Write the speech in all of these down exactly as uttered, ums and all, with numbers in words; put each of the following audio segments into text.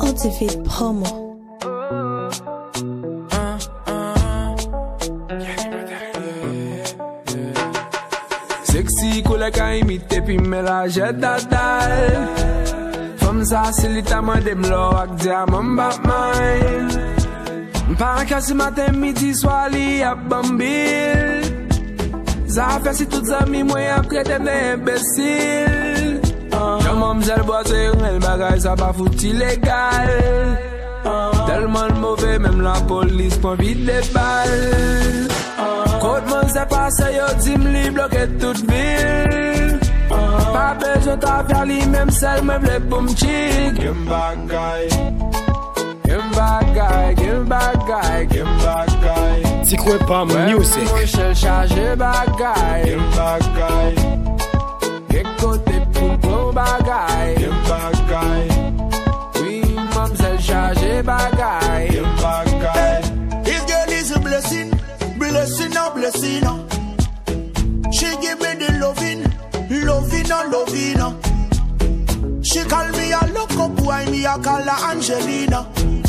Motivate promo. Sexy cool ka imite pi mélange dadal. Femme ça c'est littéralement dem lo ak diamant batman. M'pa casse matin midi soir li a bambil. Ça fait si toutes amis moi a traité d'imbécile. Comme m'zel boise elle bagay ça pas foutu illégal. Tellement mauvais même la police prend vite des balles. Côte man c'est passé yo dit m'li bloqué toute ville. Pas besoin ta faire li même seul me vle pour m'chick. Give bagay. Give bagay, give bagay, give bagay. Si quoi pas music. Moi charger bagay. Give bagay. Get côté pour bon bagay. Give bagay. Oui, mademoiselle charger bagay. Give bagay. This girl is a blessing. Blessing or blessing. She give me the loving, loving or loving. She call me a loco boy, me a call her Angelina.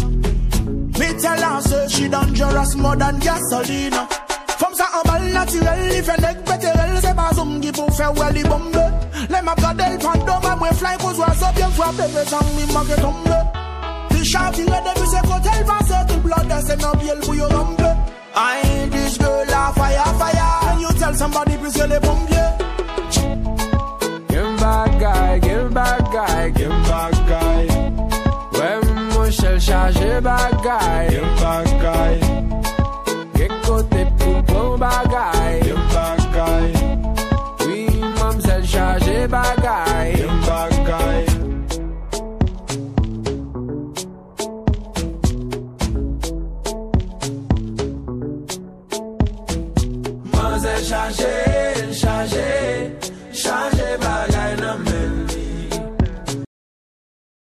Me tell her say she dangerous more than gasolina. From sa embal naturel, if a leg better, c'est pas zoom qui pour faire well les bombes. Les ma bradel fantôme, moi fly cause was up, bien frappe, mais sans me manque tombe. The shot il est depuis ses côtés, elle va se tout blood, c'est non bien pour yo rumble. I ain't this girl a fire, fire. And you tell somebody please get the pompier. Give back guy, give back guy, give back guy. When Michel charge back guy, give back guy. Get côté pour bon bagay, give back guy. Oui, mademoiselle charge back guy, give back guy. Mademoiselle charge, charge.